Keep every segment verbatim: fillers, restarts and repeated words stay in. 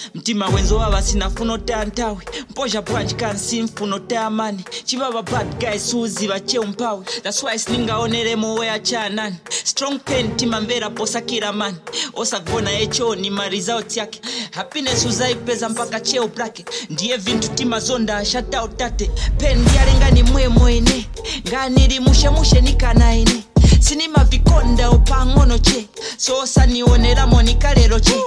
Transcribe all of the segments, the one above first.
mtima wenzo waba sinafuna otantawe mpoja branch kansi mfuna otamani chibaba bad guys suzi bache umpawe that's why sningaonere mowe achanani strong pen timambera posa kila man osagona echo ni ma results yake happiness uzaipeza mpaka cheo brake ndiye vintu timazonda shut out tate pen yalenga ni mwe mwene nganiri mushe mushe nikanaine sinima vikonda opangono che so sanionera monika lero che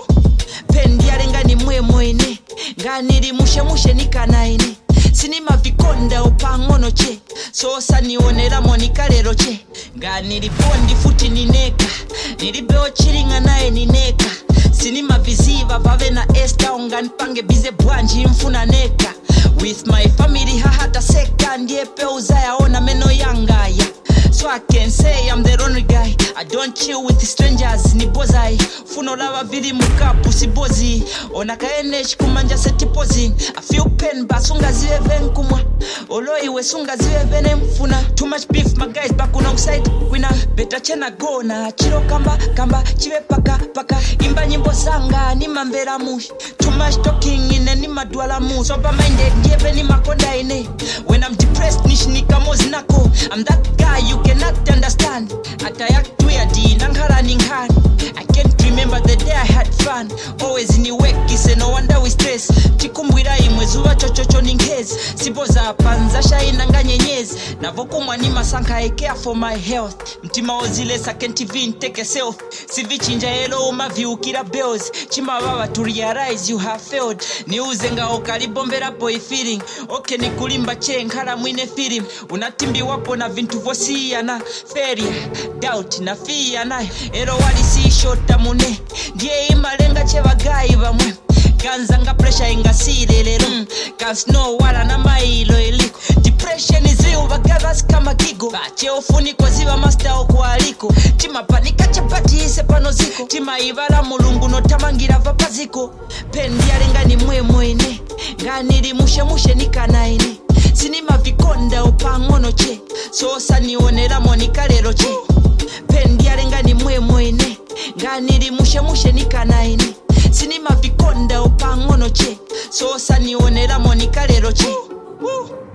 pen yalenga ni mwe mwene nganiri mushe mushe nikanaine sinima vikonda opangono che so sanionera monika lero che nganiri bondi futi nineka nilibeo chiringa nae nineka sinima viziva vave na esta unganipange bize bwanji mfuna neka with my family hahata seka ndiye peuza yaona meno yangaya so I can say I'm the only guy I don't chill with strangers ni bozai funo lava vili mukapu si bozi onakaene chikumanja seti posing I feel pain basunga zive venkumwa oloi we sunga zive vene mfuna too much beef my guys back on outside wina better chena go na chiro kamba kamba chive paka paka imba nyimbo sanga ni mambera mush too much talking in ni madwala mu sober minded ndiye ni makonda ine when I'm depressed nishinika mozinako I'm that guy you cannot understand atayak weird nankhala ninghani I can't remember the day I had fun always in the work is no wonder we stress chikumbwira imwe zuwa chochocho ningezi siboza panza shaina nganyenyezi navokumwa ni masanka I care for my health mtima ozile second T V take self sivichinja elo umaviukira bills chima baba to realize you have failed niuzenga okalibombera boy feeling okay ni kulimba che nkhala mwine film unatimbi wapo na vintu vosiyana failure doubt na fear na ero wali si shota mune ndiye imalenga che bagayi bamwe kanzanga pressure ingasile lero mm. Can snow wala na mailo iliko depression is real bagadas kama gigo bache ofuniko ziba master okwaliko tima panika chapati ise panoziko tima ibala mulungu no tamangira vapaziko pendi yalenga ni mwe mwene nganiri mushe mushe nikanaine sinima vikonda opangono che so sanionera monika lero che pendi yalenga ni mwe mwene nganiri mushe mushe nikanaine sinima vikonda opangono che so sanionera monika lero che Woo.